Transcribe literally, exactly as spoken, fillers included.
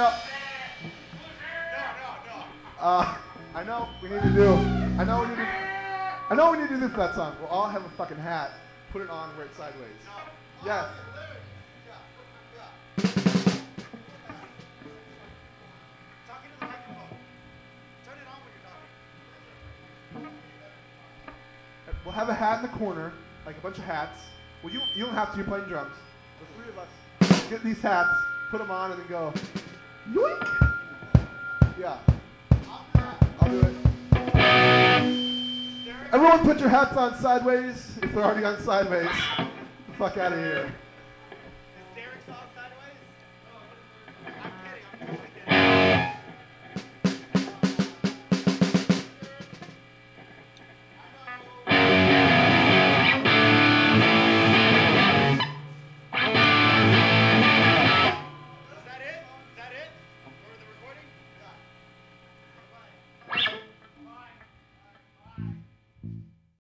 know. Uh, I know we need to do. I know we need to. I know we need to do this for that song. We'll all have a fucking hat. Put it on and wear it sideways. Yes. We'll have a hat in the corner, like a bunch of hats. Well, you you don't have to. You're playing drums. The three of us get these hats, put them on, and then go. Yoink! Yeah. I'll do it. Everyone, put your hats on sideways. If they're already on sideways, get the fuck out of here.